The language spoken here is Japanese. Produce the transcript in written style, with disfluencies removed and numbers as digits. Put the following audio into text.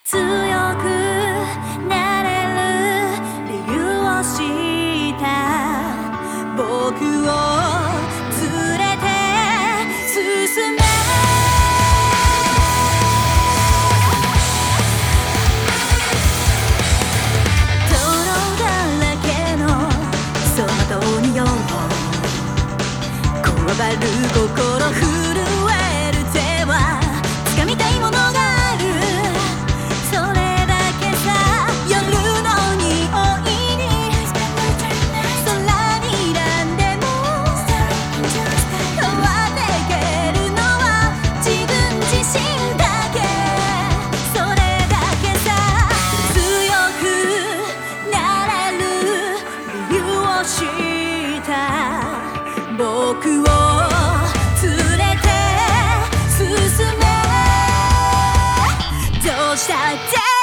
強くなれる理由を知った僕を連れて進め泥だらけの走馬灯によこわばる心震える手は掴みたいものがあるそれだけさ夜の匂いに空に何でも変わってけるのは自分自身だけそれだけさ強くなれる理由を知った僕を連れて進めどうしたって